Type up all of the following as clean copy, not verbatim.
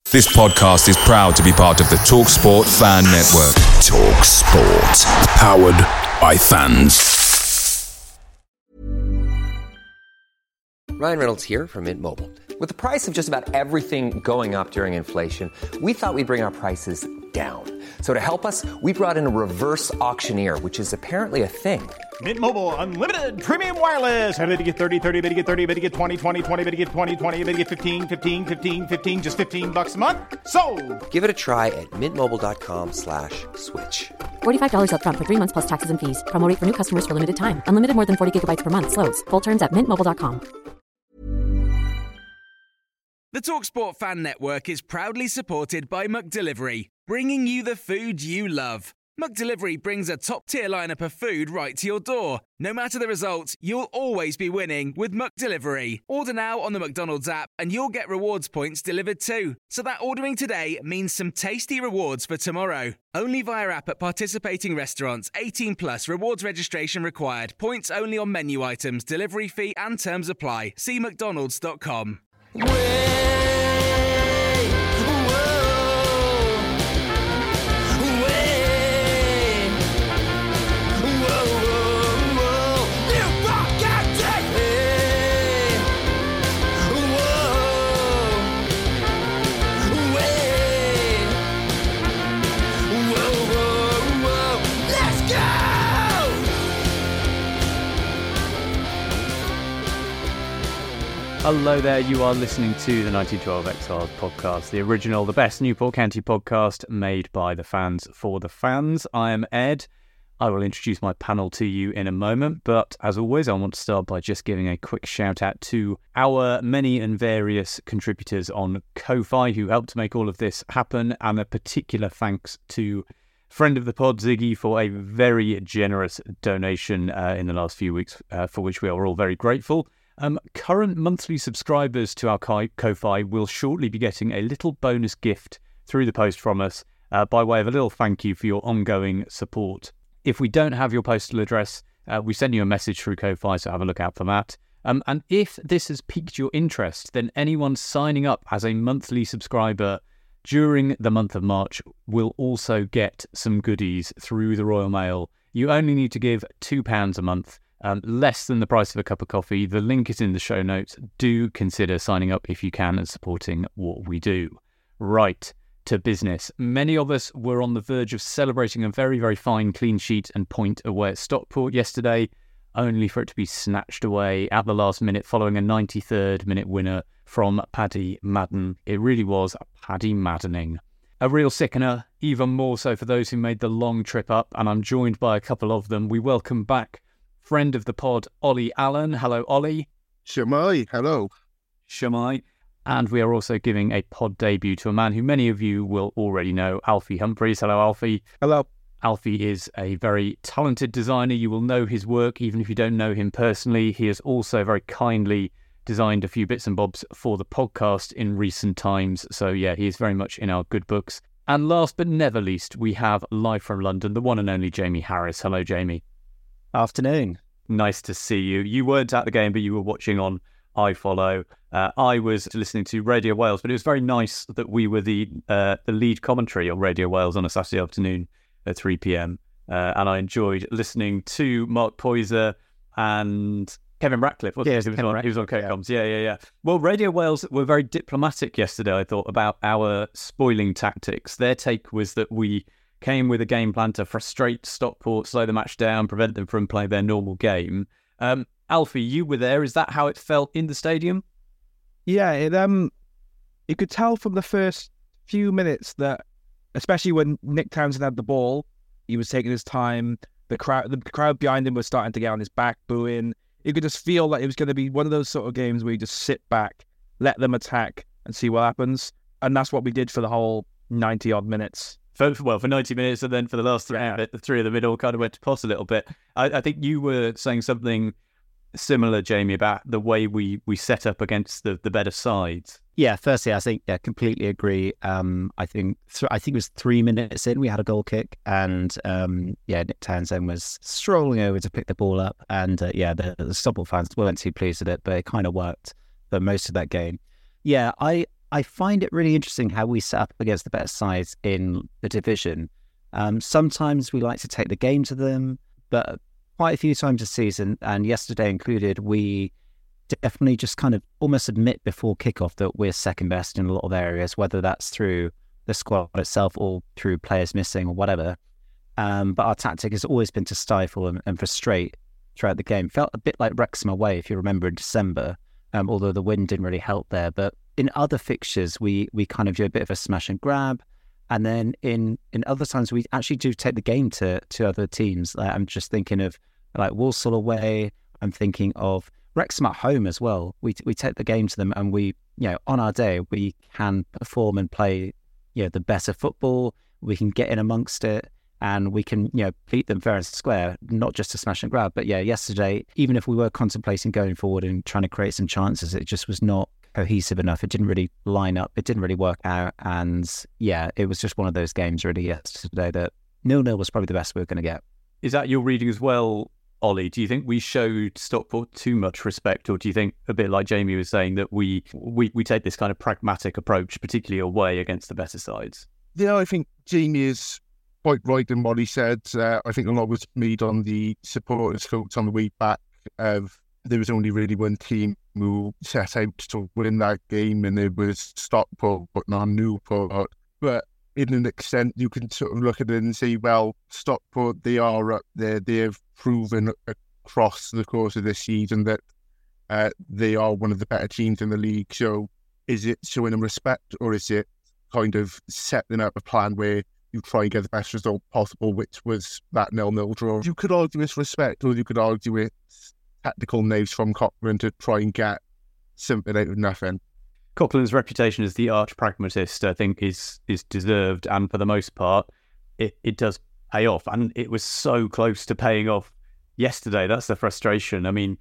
This podcast is proud to be part of the TalkSport Fan Network. TalkSport. Powered by fans. Ryan Reynolds here from Mint Mobile. With the price of just about everything going up during inflation, we thought we'd bring our prices down. So to help us, we brought in a reverse auctioneer, which is apparently a thing. Mint Mobile Unlimited Premium Wireless. How to get 30, 30, bit to get 30, bit to get 20, 20, 20, bit to get 20, 20, bit to get 15, 15, 15, 15, just $15 a month? Sold! Give it a try at mintmobile.com/switch. $45 up front for 3 months plus taxes and fees. Promo rate for new customers for limited time. Unlimited more than 40 gigabytes per month. Slows full terms at mintmobile.com. The TalkSport Fan Network is proudly supported by McDelivery, bringing you the food you love. McDelivery brings a top-tier lineup of food right to your door. No matter the result, you'll always be winning with McDelivery. Order now on the McDonald's app and you'll get rewards points delivered too. So that ordering today means some tasty rewards for tomorrow. Only via app at participating restaurants. 18 plus rewards registration required. Points only on menu items, delivery fee and terms apply. See mcdonalds.com. Hello there, you are listening to the 1912 Exiles podcast, the original, the best Newport County podcast made by the fans for the fans. I am Ed. I will introduce my panel to you in a moment, but as always, I want to start by just giving a quick shout out to our many and various contributors on Ko-Fi who helped to make all of this happen, and a particular thanks to friend of the pod, Ziggy, for a very generous donation in the last few weeks, for which we are all very grateful. Current monthly subscribers to our Ko-Fi will shortly be getting a little bonus gift through the post from us by way of a little thank you for your ongoing support. If we don't have your postal address, we send you a message through Ko-Fi, so have a look out for that. And if this has piqued your interest, then anyone signing up as a monthly subscriber during the month of March will also get some goodies through the Royal Mail. You only need to give £2 a month. Less than the price of a cup of coffee. The link is in the show notes. Do consider signing up if you can and supporting what we do. Right, to business. Many of us were on the verge of celebrating a very, very fine clean sheet and point away at Stockport yesterday, only for it to be snatched away at the last minute following a 93rd minute winner from Paddy Madden. It really was Paddy Maddening. A real sickener, even more so for those who made the long trip up, and I'm joined by a couple of them. We welcome back friend of the pod, Ollie Allen. Hello, Ollie. Shamai, hello. Shamai. And we are also giving a pod debut to a man who many of you will already know, Alfie Humphreys. Hello, Alfie. Hello. Alfie is a very talented designer. You will know his work, even if you don't know him personally. He has also very kindly designed a few bits and bobs for the podcast in recent times. So, yeah, he is very much in our good books. And last but never least, we have live from London, the one and only Jamie Harris. Hello, Jamie. Afternoon. Nice to see you. You weren't at the game, but you were watching on iFollow. I was listening to Radio Wales, but it was very nice that we were the lead commentary on Radio Wales on a Saturday afternoon at 3 p.m. And I enjoyed listening to Mark Poyser and Kevin Ratcliffe. He was on Co-Coms. Yeah. Well, Radio Wales were very diplomatic yesterday, I thought, about our spoiling tactics. Their take was that we came with a game plan to frustrate Stockport, slow the match down, prevent them from playing their normal game. Alfie, you were there. Is that how it felt in the stadium? Yeah, you could tell from the first few minutes that, especially when Nick Townsend had the ball, he was taking his time. The crowd behind him was starting to get on his back, booing. You could just feel that it was going to be one of those sort of games where you just sit back, let them attack, and see what happens. And that's what we did for the whole 90-odd minutes. For 90 minutes, and then for the last three of the middle kind of went to pot a little bit. I think you were saying something similar, Jamie, about the way we set up against the better sides. Yeah, firstly, I think, completely agree. I think it was 3 minutes in, we had a goal kick, and Nick Townsend was strolling over to pick the ball up, and the Stockport fans weren't too pleased with it, but it kind of worked for most of that game. Yeah, I I find it really interesting how we set up against the better sides in the division. Sometimes we like to take the game to them, but quite a few times this season, and yesterday included, we definitely just kind of almost admit before kickoff that we're second best in a lot of areas, whether that's through the squad itself or through players missing or whatever. But our tactic has always been to stifle and frustrate throughout the game. Felt a bit like Wrexham away, if you remember, in December, although the wind didn't really help there. But in other fixtures, we kind of do a bit of a smash and grab. And then in other times, we actually do take the game to other teams. I'm just thinking of like Walsall away. I'm thinking of Wrexham at home as well. We take the game to them, and we, on our day, we can perform and play, the better football. We can get in amongst it, and we can, beat them fair and square, not just to smash and grab. But yesterday, even if we were contemplating going forward and trying to create some chances, it just was not cohesive enough. It didn't really line up. It didn't really work out. And it was just one of those games really yesterday that 0-0 was probably the best we were going to get. Is that your reading as well, Ollie? Do you think we showed Stockport too much respect, or do you think, a bit like Jamie was saying, that we take this kind of pragmatic approach, particularly away against the better sides? Yeah, I think Jamie is quite right in what he said. I think a lot was made on the supporters' votes on the way back. There was only really one team who set out to win that game, and it was Stockport, but not Newport. But in an extent, you can sort of look at it and say, well, Stockport, they are up there. They have proven across the course of this season that they are one of the better teams in the league. So is it showing them respect, or is it kind of setting up a plan where you try and get the best result possible, which was that 0-0 draw? You could argue it's respect, or you could argue it's tactical knaves from Cochrane to try and get something out of nothing. Coughlin's reputation as the arch pragmatist, I think, is deserved, and for the most part, it does pay off. And it was so close to paying off yesterday. That's the frustration. I mean,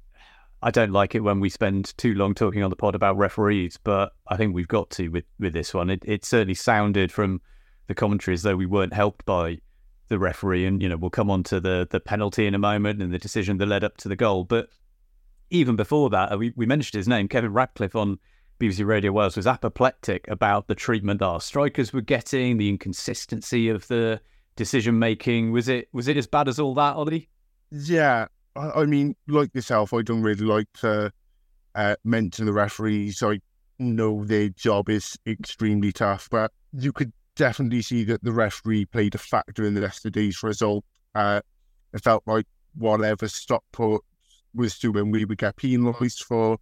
I don't like it when we spend too long talking on the pod about referees, but I think we've got to with this one. It certainly sounded from the commentary as though we weren't helped by the referee, and we'll come on to the penalty in a moment and the decision that led up to the goal. But even before that, we mentioned his name, Kevin Radcliffe, on BBC Radio Wales, was apoplectic about the treatment our strikers were getting, the inconsistency of the decision making. Was it as bad as all that, Ollie? Yeah, I mean, like yourself, I don't really like to mention the referees. I know their job is extremely tough, but you could definitely see that the referee played a factor in yesterday's result. It felt like whatever Stockport was doing, we would get penalised for.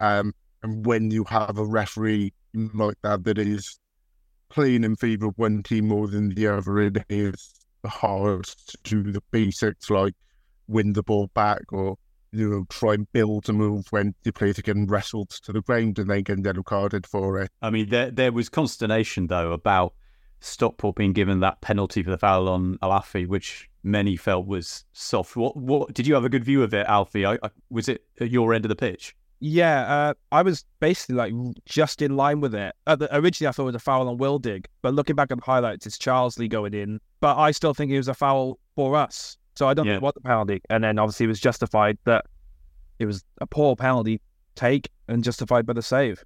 And when you have a referee like that is playing in favour of one team more than the other, it is hard to do the basics like win the ball back or try and build a move when the players are getting wrestled to the ground and then getting yellow carded for it. I mean, there was consternation though about Stockport being given that penalty for the foul on Alafi, which many felt was soft. What did you have a good view of it, Alfie? Was it at your end of the pitch? Yeah, I was basically like just in line with it. Originally, I thought it was a foul on Wildig, but looking back at the highlights, it's Charlesley going in. But I still think it was a foul for us. So I don't know what the penalty. And then obviously it was justified that it was a poor penalty take and justified by the save.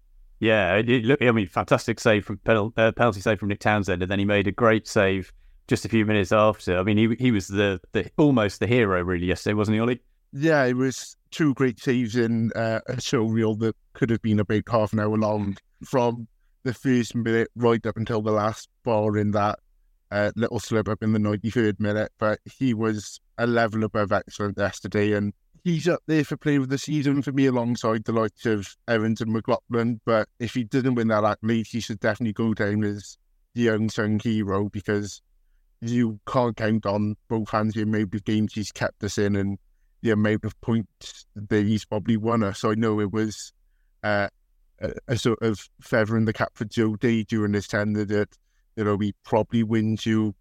Yeah, fantastic save from penalty save from Nick Townsend, and then he made a great save just a few minutes after. I mean, he was the almost the hero really yesterday, wasn't he, Ollie? Yeah, it was two great saves in a show reel that could have been about half an hour long, from the first minute right up until the last bar in that little slip up in the 93rd minute. But he was a level above excellent yesterday, and he's up there for player of the season for me alongside the likes of Evans and McLaughlin. But if he didn't win that accolade, he should definitely go down as the unsung hero, because you can't count on both hands the amount of games he's kept us in and the amount of points that he's probably won us. So I know it was a sort of feather in the cap for Joe Day during his tenure that, he probably wins you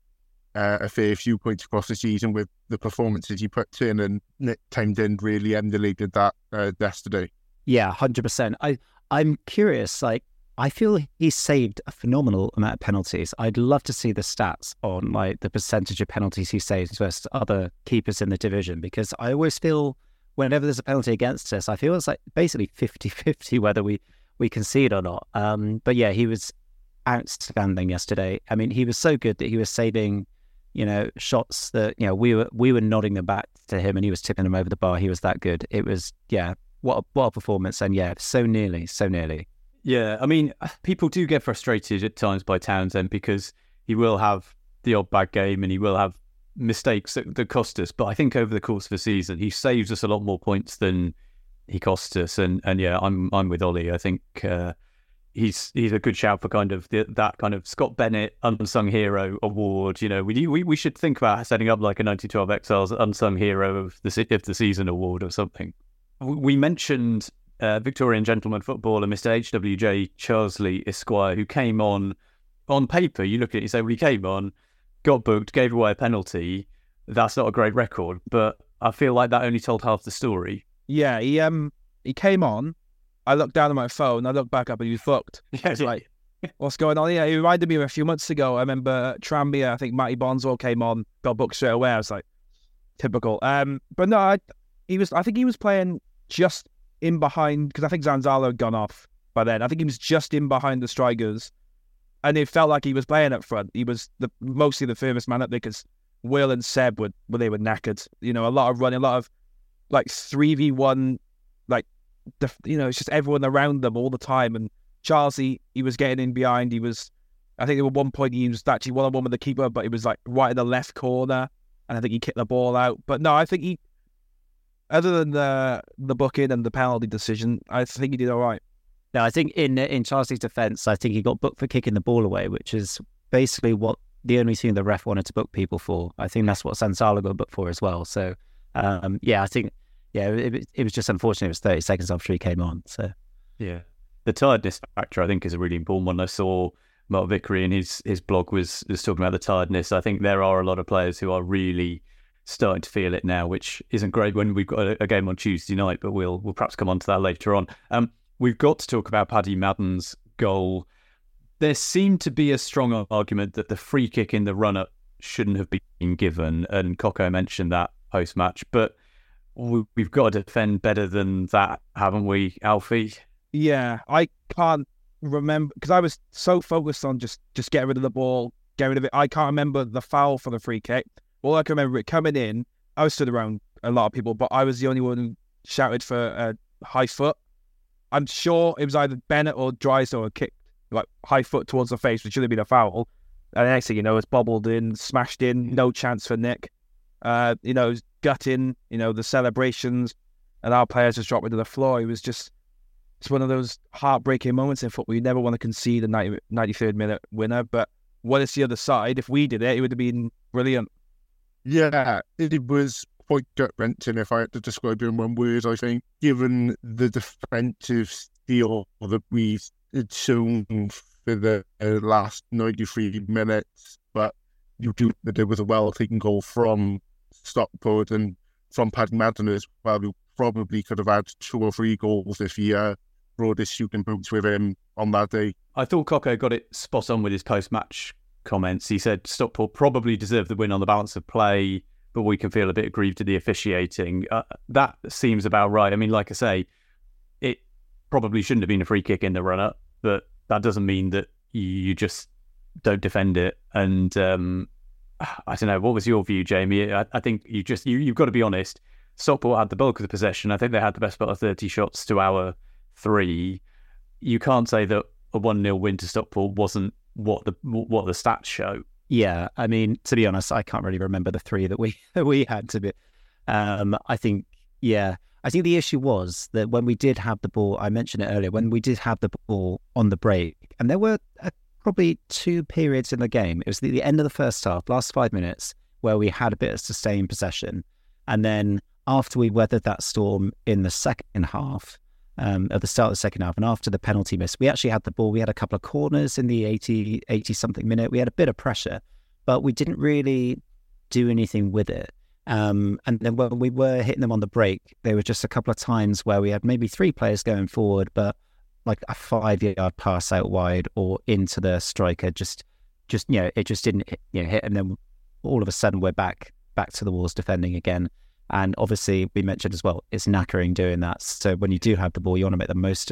a fair few points across the season with the performances he puts in, and Nick Townsend really emulated that yesterday. Yeah, 100%. I'm curious, I feel he saved a phenomenal amount of penalties. I'd love to see the stats on the percentage of penalties he saves versus other keepers in the division, because I always feel whenever there's a penalty against us, I feel it's basically 50-50 whether we we concede or not. But yeah, he was outstanding yesterday. I mean, he was so good that he was saving, shots that, we were nodding them back to him and he was tipping them over the bar. He was that good. It was, what a performance. And so nearly. Yeah, I mean, people do get frustrated at times by Townsend because he will have the odd bad game and he will have mistakes that cost us. But I think over the course of the season, he saves us a lot more points than he costs us. And yeah, I'm with Ollie. I think he's a good shout for kind of that kind of Scott Bennett Unsung Hero award. We should think about setting up like a 1912 Exiles Unsung Hero of the Season award or something. We mentioned Victorian gentleman footballer Mr. H.W.J. Charsley Esquire, who came on paper. You look at it, you say, well, he came on, got booked, gave away a penalty. That's not a great record, but I feel like that only told half the story. Yeah, he came on. I looked down at my phone. I looked back up and he was booked. I was like, what's going on here? He reminded me of a few months ago. I remember Tranmere, I think Matty Bonzo came on, got booked straight away. I was like, typical. But no, I think he was playing just in behind, because I think Zanzalo had gone off by then. I think he was just in behind the strikers, and it felt like he was playing up front. He was mostly the furthest man up there because Will and Seb they were knackered. A lot of running, a lot of like 3v1, like it's just everyone around them all the time. And Charles, he was getting in behind. I think at one point he was actually one-on-one with the keeper, but it was like right in the left corner, and I think he kicked the ball out. But no, I think he, other than the booking and the penalty decision, I think he did all right. No, I think in Charlie's defence, I think he got booked for kicking the ball away, which is basically the only thing the ref wanted to book people for. I think that's what Sansala got booked for as well. So, I think, it was just unfortunate. It was 30 seconds after he came on. So, yeah, the tiredness factor I think is a really important one. I saw Mark Vickery in his blog was talking about the tiredness. I think there are a lot of players who are really starting to feel it now, which isn't great when we've got a game on Tuesday night, but we'll perhaps come on to that later on. We've got to talk about Paddy Madden's goal. There seemed to be a strong argument that the free kick in the run-up shouldn't have been given, and Coco mentioned that post-match, but we've got to defend better than that, haven't we, Alfie? Yeah, I can't remember, because I was so focused on just getting rid of the ball, getting rid of it. I can't remember the foul for the free kick. All I can remember it coming in, I was stood around a lot of people, but I was the only one who shouted for a high foot. I'm sure it was either Bennett or Drysdale who kicked like high foot towards the face, which should have been a foul. And the next thing you know, it's bobbled in, smashed in, no chance for Nick. Gutting, the celebrations, and our players just dropped into the floor. It's one of those heartbreaking moments in football. You never want to concede a 93rd minute winner, but what is the other side? If we did it, it would have been brilliant. Yeah, it was quite gut-wrenching, if I had to describe it in one word, I think, given the defensive steel that we had shown for the last 93 minutes. But you do that it was a well-taken goal from Stockport and from Paddy Madden as well, who probably could have had 2 or 3 goals if he brought his shooting boots with him on that day. I thought Coco got it spot on with his post-match comments. He said Stockport probably deserved the win on the balance of play, but we can feel a bit aggrieved at the officiating. That seems about right. I mean, like I say, it probably shouldn't have been a free kick in the run-up, but that doesn't mean that you just don't defend it. And I don't know, what was your view, Jamie? I think you've got to be honest. Stockport had the bulk of the possession. I think they had the best part of 30 shots to our 3. You can't say that a 1-0 win to Stockport wasn't what the stats show. Yeah, I mean, to be honest, I can't really remember the 3 that we had to be. I think the issue was that when we did have the ball, I mentioned it earlier, when we did have the ball on the break, and there were probably 2 periods in the game. It was the end of the first half, last 5 minutes, where we had a bit of sustained possession, and then after we weathered that storm in the second half, at the start of the second half, and after the penalty miss, we actually had the ball. We had a couple of corners in the 80-something minute. We had a bit of pressure, but we didn't really do anything with it. And then when we were hitting them on the break, there were just a couple of times where we had maybe 3 players going forward, but like a 5-yard pass out wide or into the striker, it just didn't hit. And then all of a sudden we're back to the walls defending again. And obviously, we mentioned as well, it's knackering doing that. So when you do have the ball, you want to make the most of it.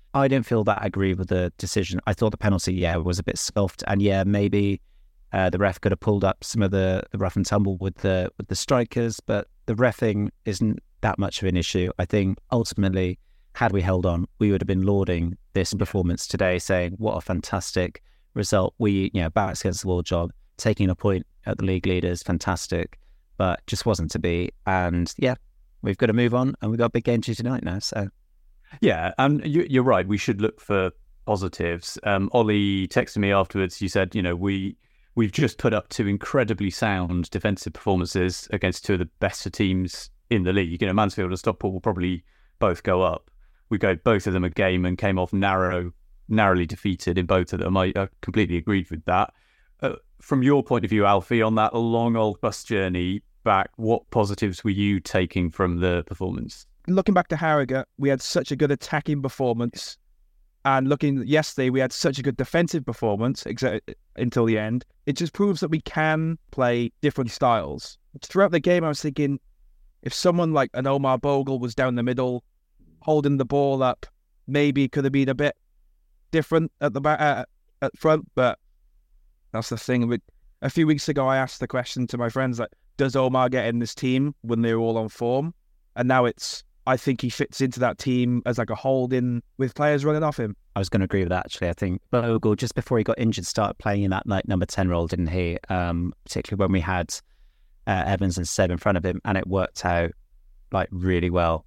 I didn't feel that aggrieved with the decision. I thought the penalty, was a bit soft, and maybe the ref could have pulled up some of the rough and tumble with the strikers, but the reffing isn't that much of an issue. I think ultimately, had we held on, we would have been lauding this performance today, saying what a fantastic result. We, backs against the wall job, taking a point at the league leaders, fantastic, but just wasn't to be. And we've got to move on, and we've got a big game to tonight now. So yeah, and you're right. We should look for positives. Ollie texted me afterwards. You said, we've just put up two incredibly sound defensive performances against two of the better teams in the league. Mansfield and Stockport will probably both go up. We gave both of them a game and came off narrowly defeated in both of them. I completely agreed with that. From your point of view, Alfie, on that long old bus journey back, what positives were you taking from the performance? Looking back to Harrogate, we had such a good attacking performance. And looking yesterday, we had such a good defensive performance until the end. It just proves that we can play different styles. Throughout the game, I was thinking, if someone like an Omar Bogle was down the middle, holding the ball up, maybe it could have been a bit different at the back, at front. But that's the thing. A few weeks ago, I asked the question to my friends, like, does Omar get in this team when they're all on form? And now I think he fits into that team as like a hold-in with players running off him. I was going to agree with that, actually. I think Bogle, just before he got injured, started playing in that number 10 role, didn't he? Particularly when we had Evans and Seb in front of him, and it worked out really well.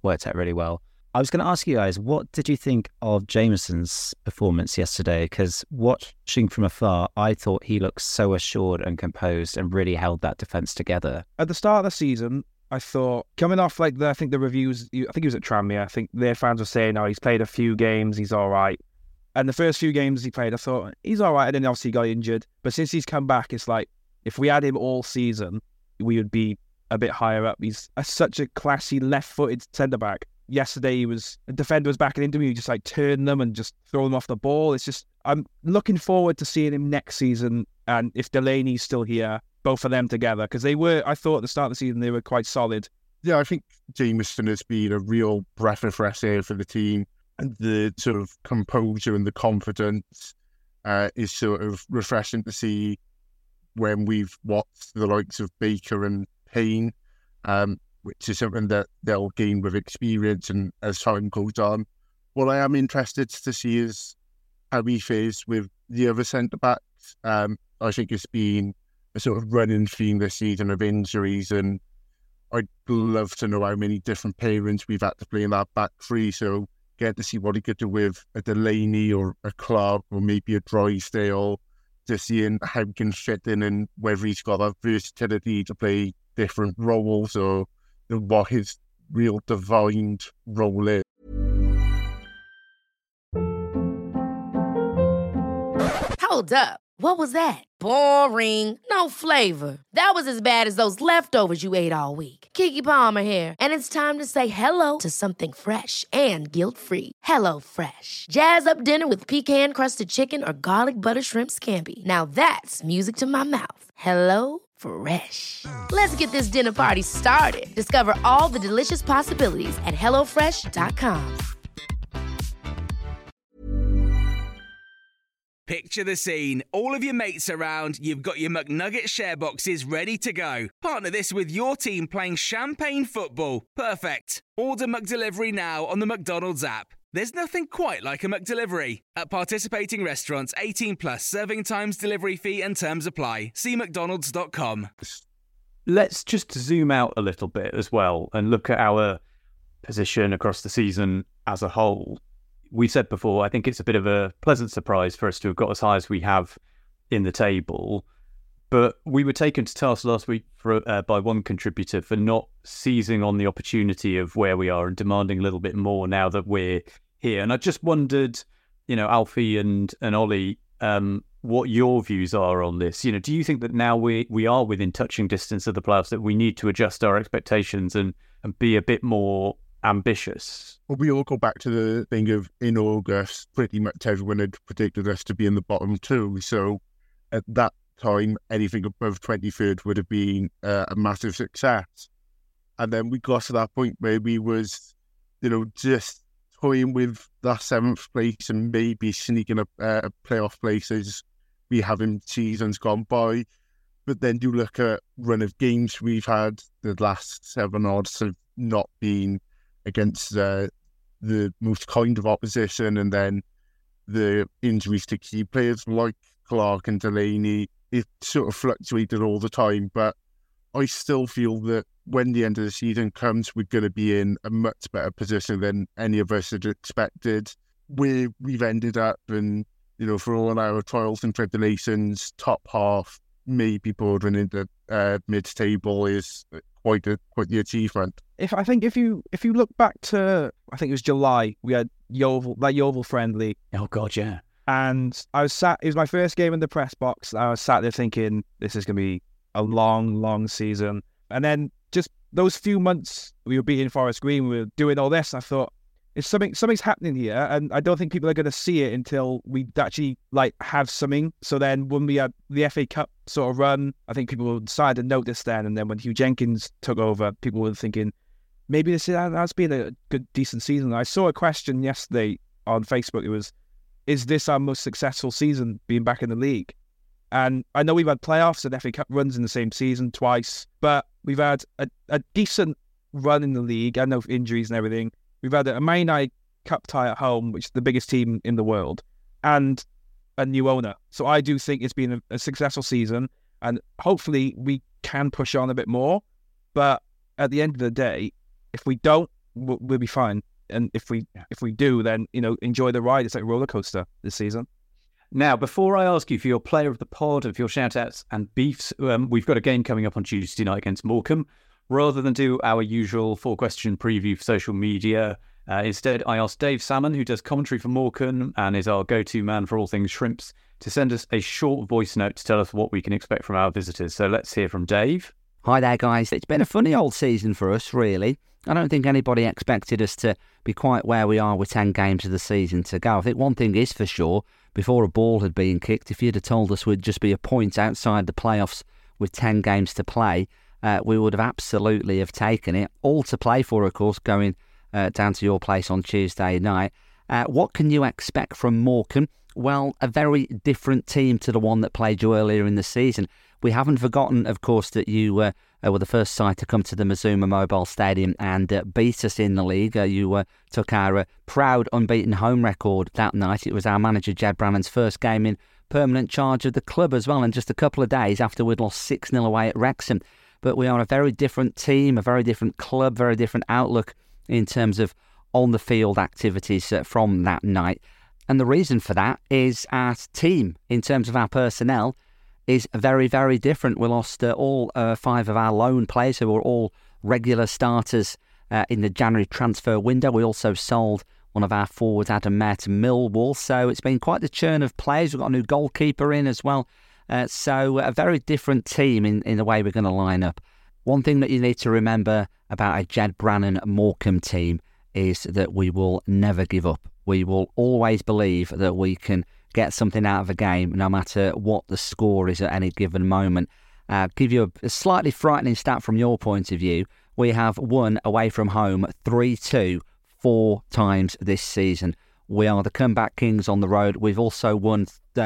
I was going to ask you guys, what did you think of Jameson's performance yesterday? Because watching from afar, I thought he looked so assured and composed and really held that defence together. At the start of the season, I thought, coming off I think the reviews, I think he was at Tranmere, I think their fans were saying, he's played a few games, he's all right. And the first few games he played, I thought, he's all right, and then obviously he got injured. But since he's come back, it's like, if we had him all season, we would be a bit higher up. He's such a classy left-footed centre-back. Yesterday, the defender was backing into him, he just turn them and just throw them off the ball. It's just, I'm looking forward to seeing him next season, and if Delaney's still here, both of them together, because I thought at the start of the season they were quite solid. Yeah, I think Jameson has been a real breath of fresh air for the team, and the sort of composure and the confidence is sort of refreshing to see when we've watched the likes of Baker and Payne, which is something that they'll gain with experience and as time goes on. What I am interested to see is how he fares with the other centre-backs. I think it's been a sort of running theme this season of injuries, and I'd love to know how many different pairings we've had to play in that back three, so get to see what he could do with a Delaney or a Clark or maybe a Drysdale, just seeing how he can fit in and whether he's got that versatility to play different roles or what his real defined role is. Hold up. What was that? Boring. No flavor. That was as bad as those leftovers you ate all week. Keke Palmer here, and it's time to say hello to something fresh and guilt-free. Hello Fresh. Jazz up dinner with pecan-crusted chicken or garlic butter shrimp scampi. Now that's music to my mouth. Hello Fresh. Let's get this dinner party started. Discover all the delicious possibilities at HelloFresh.com. Picture the scene. All of your mates around, you've got your McNugget share boxes ready to go. Partner this with your team playing champagne football. Perfect. Order McDelivery now on the McDonald's app. There's nothing quite like a McDelivery. At participating restaurants, 18 plus, serving times, delivery fee and terms apply. See mcdonalds.com. Let's just zoom out a little bit as well and look at our position across the season as a whole. We said before, I think it's a bit of a pleasant surprise for us to have got as high as we have in the table. But we were taken to task last week by one contributor for not seizing on the opportunity of where we are and demanding a little bit more now that we're here. And I just wondered, Alfie and Ollie, what your views are on this. Do you think that now we are within touching distance of the playoffs, that we need to adjust our expectations and be a bit more ambitious? Well, we all go back to the thing of in August, pretty much everyone had predicted us to be in the bottom two. So at that time, anything above 23rd would have been a massive success. And then we got to that point where we was, just toying with that 7th place and maybe sneaking a playoff place as we have in seasons gone by. But then you look at run of games we've had, the last 7 odds have not been against the most kind of opposition, and then the injuries to key players like Clark and Delaney, it sort of fluctuated all the time. But I still feel that when the end of the season comes, we're going to be in a much better position than any of us had expected. Where we've ended up, and for all our trials and tribulations, top half, maybe bordering into mid-table is quite the achievement. If you look back to, I think it was July, we had Yeovil friendly. Oh God, yeah. And I was it was my first game in the press box. I was sat there thinking, this is going to be a long, long season. And then just those few months we were beating Forest Green, we were doing all this, I thought, something's happening here, and I don't think people are going to see it until we actually have something. So then when we had the FA Cup sort of run, I think people decided to notice then. And then when Hugh Jenkins took over, people were thinking, maybe this has been a good, decent season. I saw a question yesterday on Facebook. It was, is this our most successful season being back in the league? And I know we've had playoffs and FA Cup runs in the same season twice, but we've had a decent run in the league. I know injuries and everything. We've had a Man United Cup tie at home, which is the biggest team in the world, and a new owner. So I do think it's been a successful season, and hopefully we can push on a bit more. But at the end of the day, if we don't, we'll be fine. And if we do, then enjoy the ride. It's like a roller coaster this season. Now, before I ask you for your player of the pod, of your shout-outs and beefs, we've got a game coming up on Tuesday night against Morecambe. Rather than do our usual 4-question preview for social media, instead I asked Dave Salmon, who does commentary for Morecambe and is our go-to man for all things shrimps, to send us a short voice note to tell us what we can expect from our visitors. So let's hear from Dave. Hi there, guys. It's been a funny old season for us, really. I don't think anybody expected us to be quite where we are with 10 games of the season to go. I think one thing is for sure, before a ball had been kicked, if you'd have told us we'd just be a point outside the playoffs with 10 games to play, we would have absolutely have taken it. All to play for, of course, going down to your place on Tuesday night. What can you expect from Morecambe? Well, a very different team to the one that played you earlier in the season. We haven't forgotten, of course, that you were the first side to come to the Mazuma Mobile Stadium and beat us in the league. You took our proud unbeaten home record that night. It was our manager, Jed Brannan's first game in permanent charge of the club as well, and just a couple of days after we'd lost 6-0 away at Wrexham. But we are a very different team, a very different club, very different outlook in terms of on-the-field activities from that night. And the reason for that is our team, in terms of our personnel, is very, very different. We lost all 5 of our loan players who were all regular starters in the January transfer window. We also sold one of our forwards, Adam Mayer, to Millwall. So it's been quite the churn of players. We've got a new goalkeeper in as well. So a very different team in the way we're going to line up. One thing that you need to remember about a Jed Brannan Morecambe team is that we will never give up. We will always believe that we can get something out of a game no matter what the score is at any given moment. Give you a slightly frightening stat from your point of view. We have won away from home 3-2 4 times this season. We are the comeback kings on the road. We've also won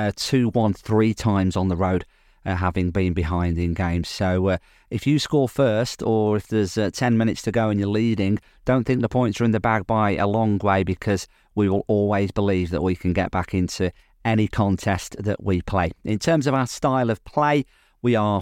2-1 3 times on the road, having been behind in games. So if you score first, or if there's 10 minutes to go and you're leading, don't think the points are in the bag by a long way, because we will always believe that we can get back into any contest that we play. In terms of our style of play, we are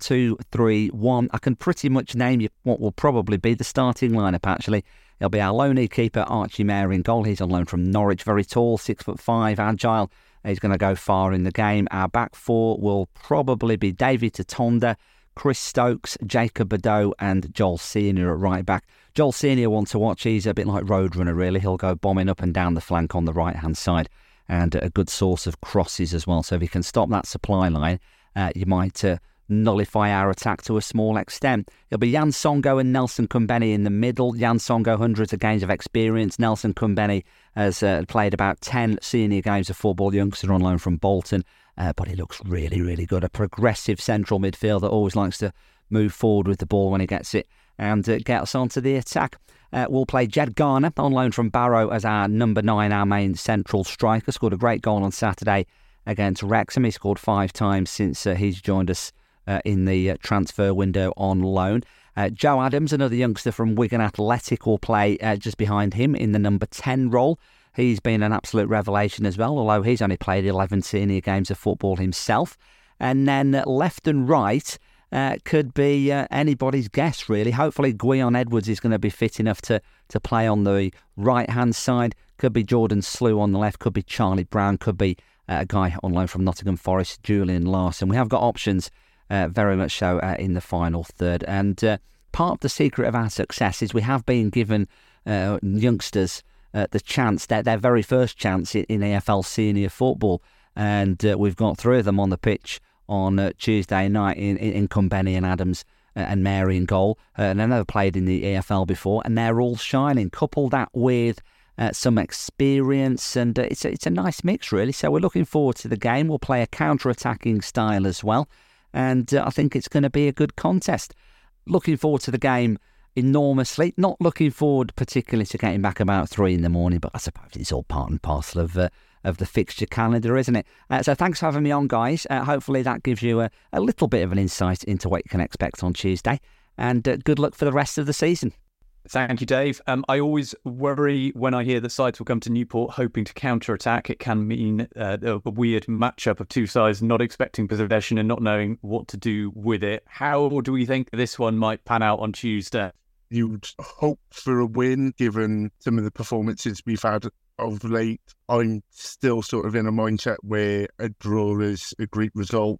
4-2-3-1. I can pretty much name you what will probably be the starting lineup, actually. It'll be our loanee keeper, Archie Mayer, in goal. He's on loan from Norwich. Very tall, 6'5", agile. He's going to go far in the game. Our back four will probably be Davy Tatonda, Chris Stokes, Jacob Badeau and Joel Senior at right back. Joel Senior, one to watch. He's a bit like Roadrunner, really. He'll go bombing up and down the flank on the right-hand side, and a good source of crosses as well. So if he can stop that supply line, you might nullify our attack to a small extent. It'll be Jan Songo and Nelson Kumbeni in the middle. Jan Songo, hundreds of games of experience. Nelson Kumbeni has played about 10 senior games of football, youngster on loan from Bolton, but he looks really, really good. A progressive central midfielder, always likes to move forward with the ball when he gets it and get us onto the attack. We'll play Jed Garner on loan from Barrow as our number 9, our main central striker. Scored a great goal on Saturday against Wrexham. He scored 5 times since he's joined us in the transfer window on loan. Joe Adams, another youngster from Wigan Athletic, will play just behind him in the number 10 role. He's been an absolute revelation as well, although he's only played 11 senior games of football himself. And then left and right could be anybody's guess, really. Hopefully Gwion Edwards is going to be fit enough to play on the right-hand side. Could be Jordan Slew on the left, could be Charlie Brown, could be a guy on loan from Nottingham Forest, Julian Larson. We have got options very much so in the final third. And part of the secret of our success is we have been given youngsters the chance, their very first chance in AFL senior football. And we've got 3 of them on the pitch on Tuesday night in Cumbenny and Adams and Mary in goal. And they've never played in the AFL before, and they're all shining. Couple that with some experience, and it's a nice mix, really. So we're looking forward to the game. We'll play a counter-attacking style as well, and I think it's going to be a good contest. Looking forward to the game enormously. Not looking forward particularly to getting back about 3 in the morning, but I suppose it's all part and parcel of the fixture calendar, isn't it? So thanks for having me on, guys. Hopefully that gives you a little bit of an insight into what you can expect on Tuesday, and good luck for the rest of the season. Thank you, Dave. I always worry when I hear that sides will come to Newport hoping to counter-attack. It can mean a weird matchup of 2 sides not expecting possession and not knowing what to do with it. How do we think this one might pan out on Tuesday? You'd hope for a win, given some of the performances we've had of late. I'm still sort of in a mindset where a draw is a great result.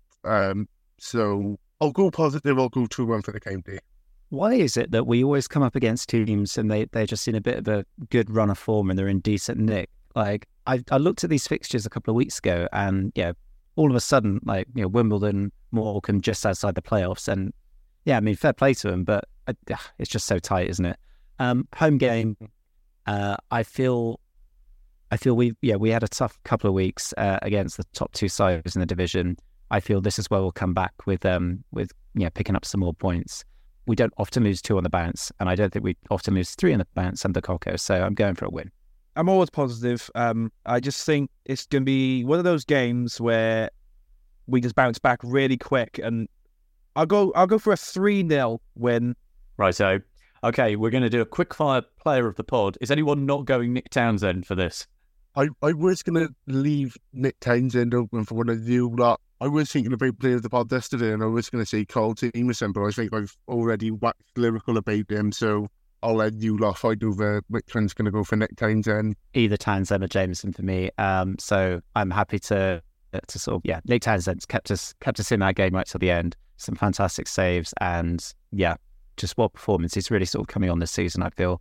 So I'll go positive. I'll go 2-1 for the game day. Why is it that we always come up against teams and they're just in a bit of a good run of form and they're in decent nick? Like, I looked at these fixtures a couple of weeks ago, and all of a sudden, Wimbledon, Morecambe just outside the playoffs, and fair play to them, but it's just so tight, isn't it? Home game, I feel we had a tough couple of weeks against the top 2 sides in the division. I feel this is where we'll come back with picking up some more points. We don't often lose 2 on the bounce, and I don't think we often lose 3 on the bounce under Coco, so I'm going for a win. I'm always positive. I just think it's going to be one of those games where we just bounce back really quick, and I'll go for a 3-0 win. Righto. Okay, we're going to do a quick fire player of the pod. Is anyone not going Nick Townsend for this? I was going to leave Nick Townsend open for when I do that. I was thinking about player of the pod yesterday, and I was going to say Carl Jameson, but I think I've already waxed lyrical about him, so I'll let you lot fight over which one's going to go for Nick Townsend. Either Townsend or Jameson for me. So I'm happy to Nick Townsend's kept us in that game right till the end. Some fantastic saves, and just what performance. He's really sort of coming on this season, I feel.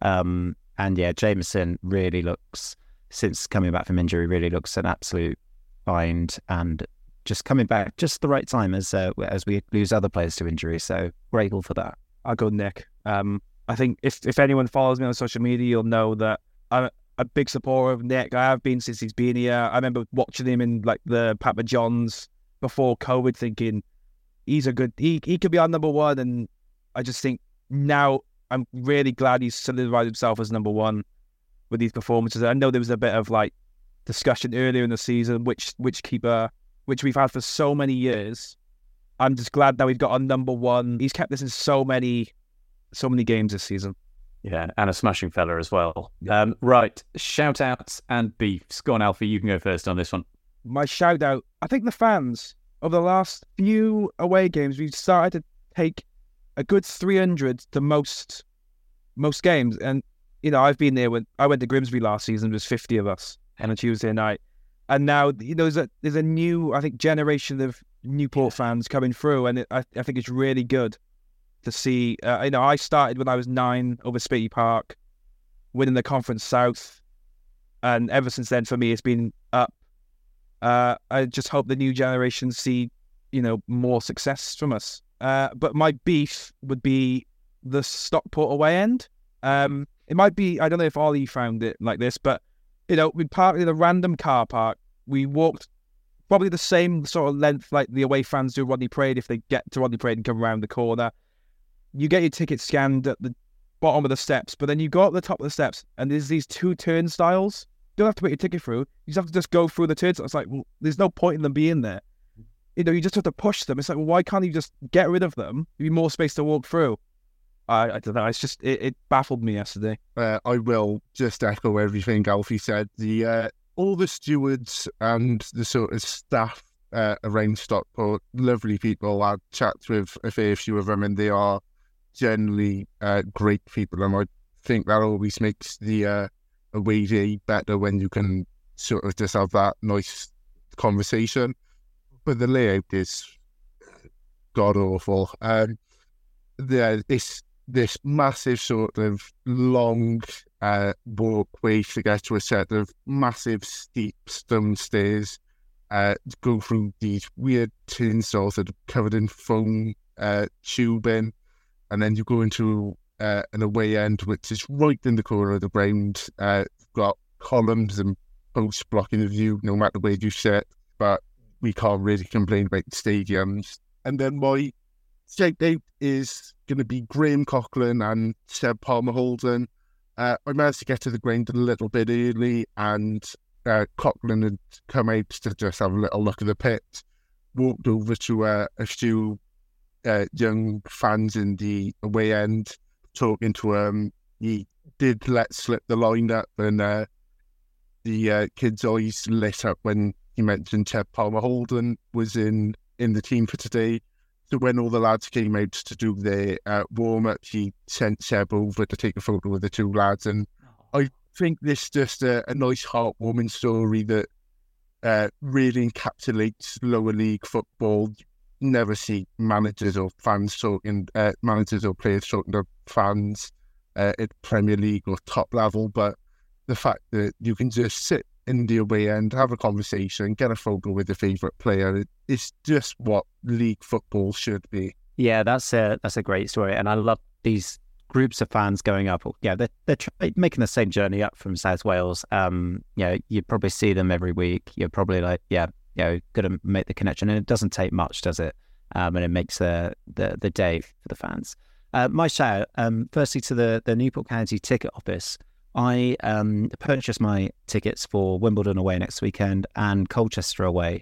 Jameson really looks, since coming back from injury, really looks an absolute find, and just coming back just the right time as we lose other players to injury. So grateful for that. I'll go Nick. I think if anyone follows me on social media, you'll know that I'm a big supporter of Nick. I have been since he's been here. I remember watching him in the Papa John's before COVID, thinking he's a good. He could be our number 1, and I just think now I'm really glad he's solidified himself as number 1 with these performances. I know there was a bit of discussion earlier in the season, which keeper, which we've had for so many years. I'm just glad that we've got our number 1. He's kept us in so many games this season. Yeah, and a smashing fella as well. Right, shout outs and beefs. Go on, Alfie, you can go first on this one. My shout out, I think the fans of the last few away games, we've started to take a good 300 to most games. And, I've been there when I went to Grimsby last season, there was 50 of us on a Tuesday night. And now, there's a new, I think, generation of Newport fans coming through, and I think it's really good to see. I started when I was 9 over Spitty Park, winning the Conference South, and ever since then, for me, it's been up. I just hope the new generation see, more success from us. But my beef would be the Stockport away end. It might be, I don't know if Ollie found it like this, but we parked in a random car park. We walked probably the same sort of length like the away fans do Rodney Parade if they get to Rodney Parade and come around the corner. You get your ticket scanned at the bottom of the steps, but then you go up the top of the steps and there's these 2 turnstiles. You don't have to put your ticket through. You just have to just go through the turnstiles. It's like, well, there's no point in them being there. You just have to push them. It's like, well, why can't you just get rid of them? Give you more space to walk through. I don't know. It's just it baffled me yesterday. I will just echo everything Alfie said. All the stewards and the sort of staff around Stockport, lovely people. I chat with a fair few of them, and they are generally great people. And I think that always makes the away day better when you can sort of just have that nice conversation. But the layout is god awful. This massive sort of long walkway to get to a set of massive steep stone stairs, go through these weird turnstiles that are covered in foam tubing, and then you go into an away end which is right in the corner of the ground. Got columns and posts blocking the view no matter where you sit, but we can't really complain about the stadiums. And then my shout out is going to be Graham Coughlin and Seb Palmer-Holden. I managed to get to the ground a little bit early, and Coughlin had come out to just have a little look at the pit. Walked over to a few young fans in the away end, talking to him. He did let slip the lineup, and the kids' eyes lit up when he mentioned Seb Palmer-Holden was in the team for today. So when all the lads came out to do their warm-up, he sent Seb over to take a photo with the 2 lads. And I think this is just a nice, heartwarming story that really encapsulates lower league football. You never see managers or players talking to fans at Premier League or top level, but the fact that you can just sit in the away end, have a conversation, get a photo with your favourite player, it's just what league football should be. Yeah, that's a great story, and I love these groups of fans going up. Yeah, they're making the same journey up from South Wales. You probably see them every week. You're probably like, going to make the connection, and it doesn't take much, does it? And it makes the day for the fans. My shout out, firstly to the Newport County ticket office. I purchased my tickets for Wimbledon away next weekend and Colchester away.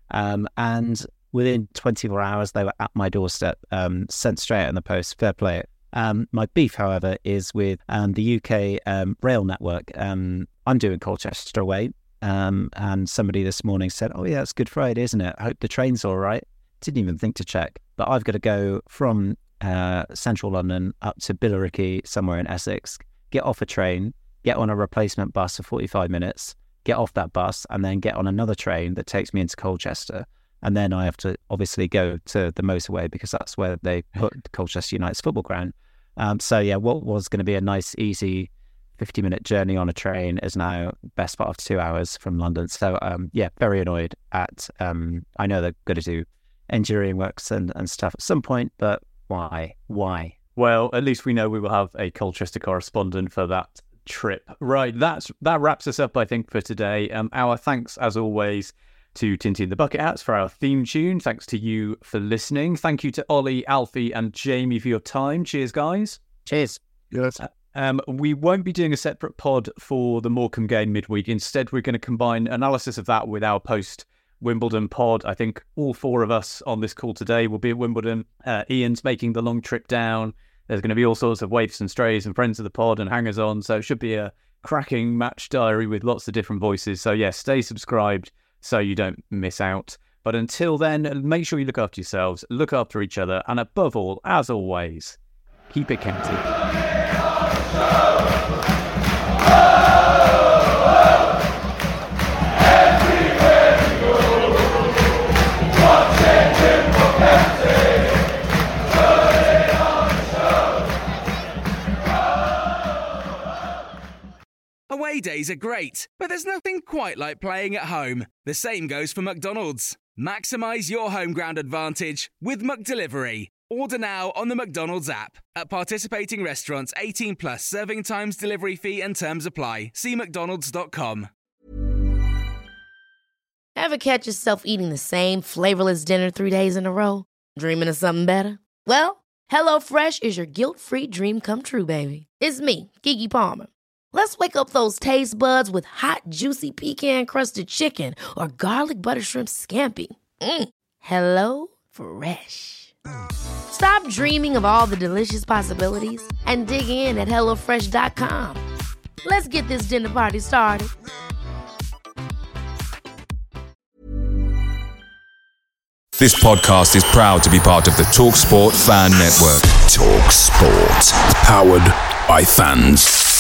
And within 24 hours, they were at my doorstep, sent straight out in the post. Fair play. My beef, however, is with the UK rail network. I'm doing Colchester away. And somebody this morning said, oh, yeah, it's Good Friday, isn't it? I hope the train's all right. Didn't even think to check. But I've got to go from central London up to Billericay, somewhere in Essex, get off a train, get on a replacement bus for 45 minutes, get off that bus, and then get on another train that takes me into Colchester. And then I have to obviously go to the motorway because that's where they put Colchester United's football ground. What was going to be a nice, easy 50-minute journey on a train is now best part of 2 hours from London. So, very annoyed at, I know they're going to do engineering works and stuff at some point, but why? Well, at least we know we will have a Colchester correspondent for that trip. Right, that wraps us up, I think, for today. Our thanks, as always, to Tinty and the Bucket Hats for our theme tune. Thanks to you for listening. Thank you to Ollie, Alfie and Jamie for your time. Cheers, guys. Cheers. Yes. We won't be doing a separate pod for the Morecambe game midweek. Instead, we're going to combine analysis of that with our post-Wimbledon pod. I think all 4 of us on this call today will be at Wimbledon. Ian's making the long trip down. There's going to be all sorts of waifs and strays and friends of the pod and hangers-on, so it should be a cracking match diary with lots of different voices. So, stay subscribed so you don't miss out. But until then, make sure you look after yourselves, look after each other, and above all, as always, keep it county. Away days are great, but there's nothing quite like playing at home. The same goes for McDonald's. Maximise your home ground advantage with McDelivery. Order now on the McDonald's app. At participating restaurants, 18 plus serving times, delivery fee and terms apply. See mcdonalds.com. Ever catch yourself eating the same flavorless dinner 3 days in a row? Dreaming of something better? Well, HelloFresh is your guilt-free dream come true, baby. It's me, Keke Palmer. Let's wake up those taste buds with hot, juicy pecan-crusted chicken or garlic butter shrimp scampi. Hello Fresh. Stop dreaming of all the delicious possibilities and dig in at HelloFresh.com. Let's get this dinner party started. This podcast is proud to be part of the TalkSport Fan Network. TalkSport. Powered by fans.